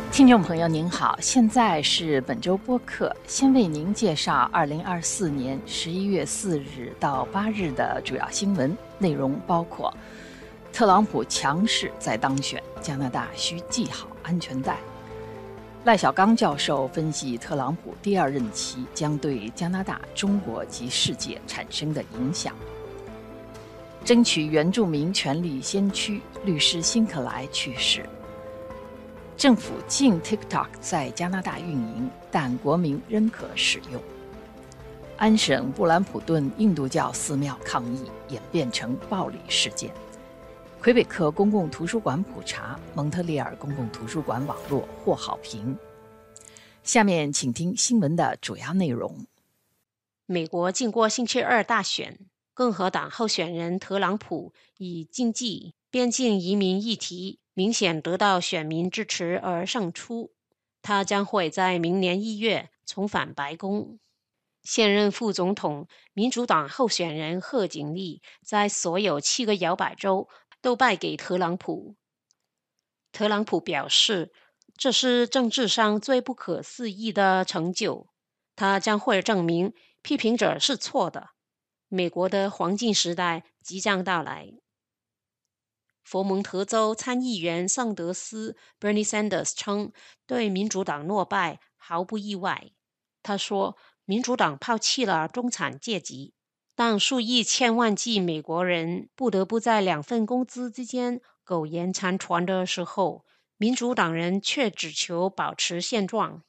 听众朋友您好，现在是本周播客，先为您介绍2024年11月4日到8日的主要新闻内容，包括特朗普强势再当选，加拿大需系好安全带；赖小刚教授分析特朗普第二任期将对加拿大、中国及世界产生的影响；争取原住民权利先驱律师辛克莱去世；政府禁 TikTok 在加拿大运营，但国民仍可使用；安省布兰普顿印度教寺庙抗议演变成暴力事件；魁北克公共图书馆普查，蒙特利尔公共图书馆网络获好评。下面请听新闻的主要内容。 美国经过星期二大选，共和党候选人特朗普以经济、边境移民议题明显得到选民支持而胜出，他将会在明年1月重返白宫。现任副总统民主党候选人贺锦丽在所有7个摇摆州都败给特朗普。特朗普表示，这是政治上最不可思议的成就，他将会证明批评者是错的。美国的黄金时代即将到来。佛蒙特州参议员桑德斯 Bernie Sanders 称，对民主党落败毫不意外。他说，民主党抛弃了中产阶级，当数以千万计美国人不得不在2份工资之间苟延残喘的时候，民主党人却只求保持现状。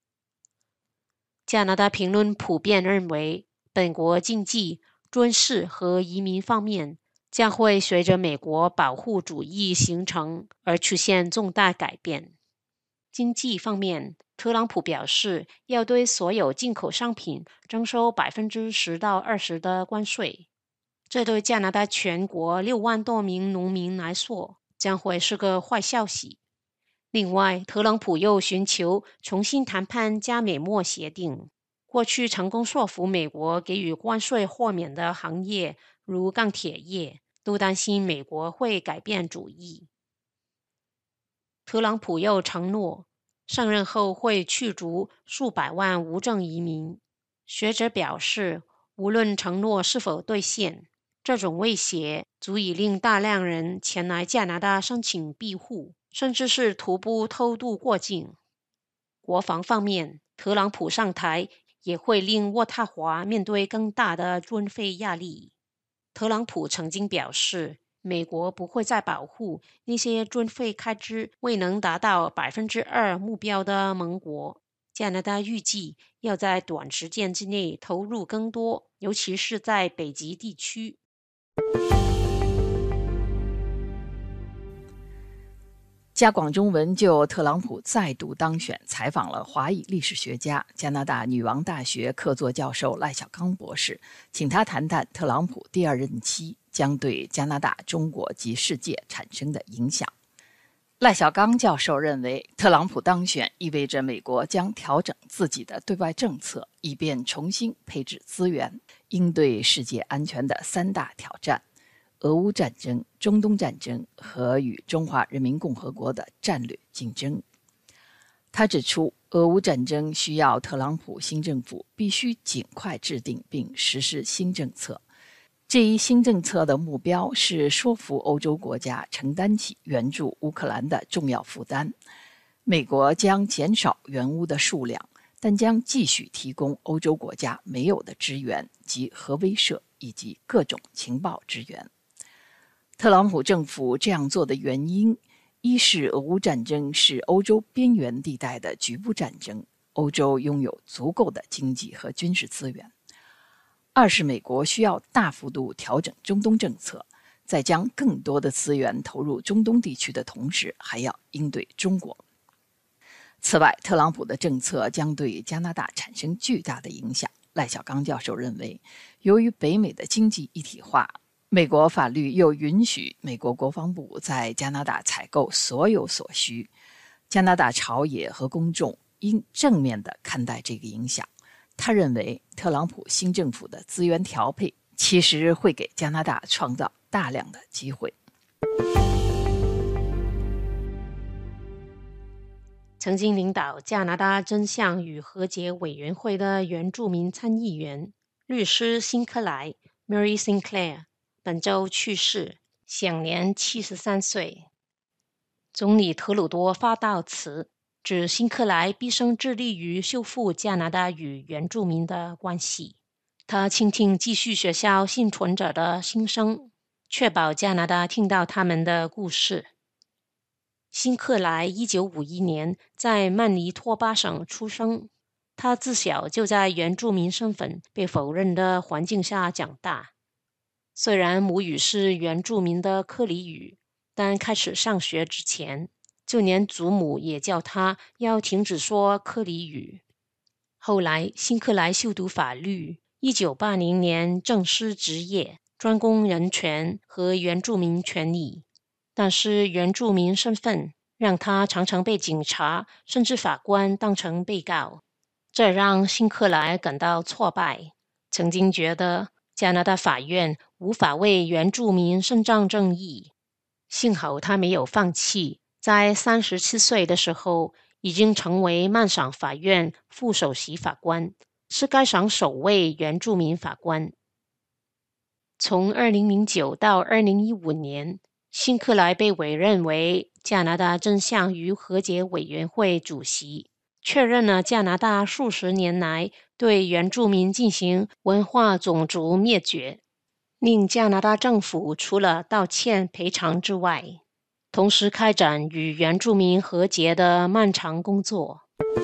加拿大评论普遍认为，本国经济、军事和移民方面将会随着美国保护主义形成而出现重大改变。经济方面，特朗普表示要对所有进口商品征收10%到20%的关税，这对加拿大全国6万多名农民来说将会是个坏消息。另外，特朗普又寻求重新谈判加美墨协定。过去成功说服美国给予关税豁免的行业，如钢铁业，都担心美国会改变主意。特朗普又承诺，上任后会驱逐数百万无证移民。学者表示，无论承诺是否兑现，这种威胁足以令大量人前来加拿大申请庇护，甚至是徒步偷渡过境。国防方面，特朗普上台也会令渥太华面对更大的军费压力。特朗普曾经表示，美国不会再保护那些军费开支未能达到2%目标的盟国。加拿大预计要在短时间之内投入更多，尤其是在北极地区。 加广中文就特朗普再度当选采访了华裔历史学家、加拿大女王大学客座教授赖小刚博士，请他谈谈特朗普第二任期将对加拿大、中国及世界产生的影响。赖小刚教授认为，特朗普当选意味着美国将调整自己的对外政策，以便重新配置资源，应对世界安全的3大挑战：俄乌战争、中东战争和与中华人民共和国的战略竞争。他指出，俄乌战争需要特朗普新政府必须尽快制定并实施新政策。这一新政策的目标是说服欧洲国家承担起援助乌克兰的重要负担。美国将减少援乌的数量，但将继续提供欧洲国家没有的支援及核威慑以及各种情报支援。特朗普政府这样做的原因，一是俄乌战争是欧洲边缘地带的局部战争，欧洲拥有足够的经济和军事资源；二是美国需要大幅度调整中东政策，在将更多的资源投入中东地区的同时，还要应对中国。此外，特朗普的政策将对加拿大产生巨大的影响。赖小刚教授认为，由于北美的经济一体化，美国法律又允许美国国防部在加拿大采购所有所需。加拿大朝野和公众应正面地看待这个影响。他认为，特朗普新政府的资源调配其实会给加拿大创造大量的机会。 曾经领导加拿大真相与和解委员会的原住民参议员律师辛克莱 Mary Sinclair 本周去世，享年73岁。总理特鲁多发悼词，指辛克莱毕生致力于修复加拿大与原住民的关系。他倾听寄宿学校幸存者的心声，确保加拿大听到他们的故事。辛克莱1951年在曼尼托巴省出生，他自小就在原住民身份被否认的环境下长大。虽然母语是原住民的克里语，但开始上学之前，就连祖母也叫他要停止说克里语。后来，辛克莱修读法律，1980年正式执业，专攻人权和原住民权利。但是原住民身份让他常常被警察甚至法官当成被告，这让辛克莱感到挫败，曾经觉得加拿大法院无法为原住民伸张正义。幸好他没有放弃，在37岁的时候已经成为曼省法院副首席法官，是该省首位原住民法官。从2009到2015年，辛克莱被委任为加拿大真相与和解委员会主席，确认了加拿大数十年来对原住民进行文化种族灭绝，令加拿大政府除了道歉赔偿之外，同时开展与原住民和解的漫长工作。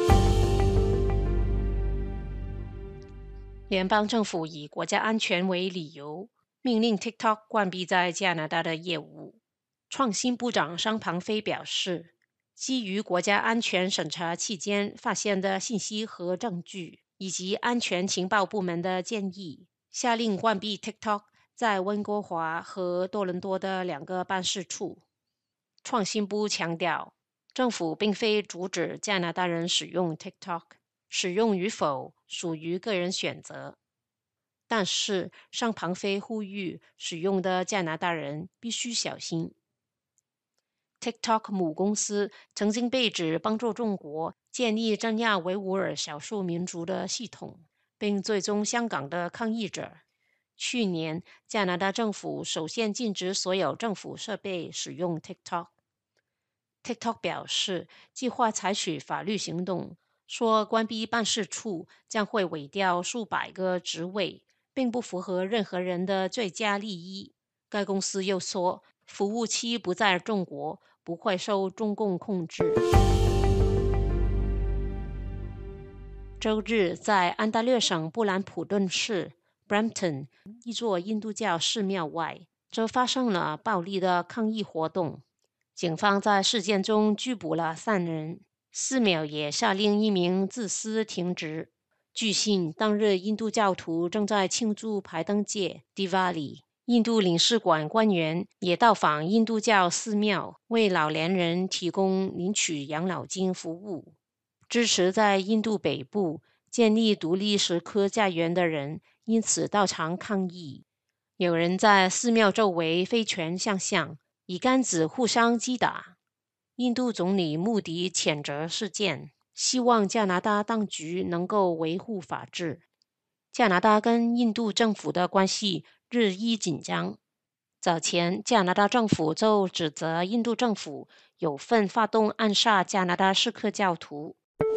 联邦政府以国家安全为理由，命令 TikTok 关闭在加拿大的业务。创新部长商庞飞表示，基于国家安全审查期间发现的信息和证据，以及安全情报部门的建议，下令关闭 TikTok 在温哥华和多伦多的2个办事处。创新部强调，政府并非阻止加拿大人使用 TikTok， 使用与否属于个人选择。但是商庞飞呼吁使用的加拿大人必须小心。TikTok 母公司曾经被指帮助中国建立镇压维吾尔少数民族的系统，并追踪香港的抗议者。去年，加拿大政府首先禁止所有政府设备使用 TikTok。TikTok 表示，计划采取法律行动，说关闭办事处将会毁掉数百个职位，并不符合任何人的最佳利益。该公司又说，服务器不在中国，不会受中共控制。周日，在安大略省布兰普顿市 Brampton 一座印度教寺庙外，则发生了暴力的抗议活动。警方在事件中拘捕了3人，寺庙也下令1名祭司停职。据悉，当日印度教徒正在庆祝排灯节 Diwali。印度领事馆官员也到访印度教寺庙，为老年人提供领取养老金服务。支持在印度北部建立独立石刻家园的人因此到场抗议。有人在寺庙周围挥拳相向，以杆子互相击打。印度总理穆迪谴责事件，希望加拿大当局能够维护法治。加拿大跟印度政府的关系日益紧张。早前，加拿大政府就指责印度政府有份发动暗杀加拿大锡克教徒。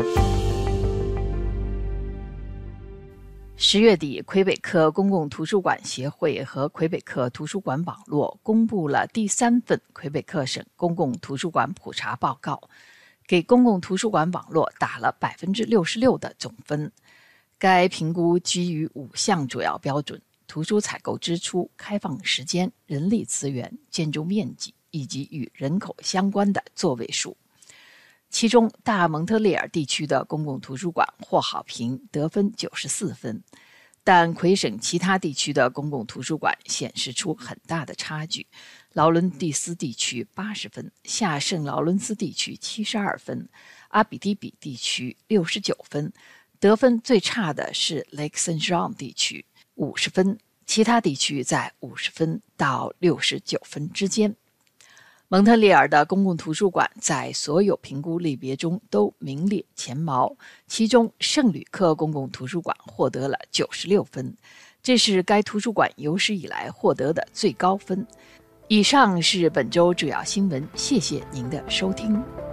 10月底，魁北克公共图书馆协会和魁北克图书馆网络公布了第3份魁北克省公共图书馆普查报告，给公共图书馆网络打了66%的总分。该评估基于5项主要标准：图书采购支出、开放时间、人力资源、建筑面积以及与人口相关的座位数。其中，大蒙特利尔地区的公共图书馆获好评，得分94分，但魁省其他地区的公共图书馆显示出很大的差距。劳伦蒂斯地区80分，下圣劳伦斯地区72分，阿比迪比地区69分，得分最差的是 Lake Saint John 地区50分，其他地区在50分到69分之间。 蒙特利尔的公共图书馆在所有评估类别中都名列前茅，其中圣吕克公共图书馆获得了96分，这是该图书馆有史以来获得的最高分。以上是本周主要新闻，谢谢您的收听。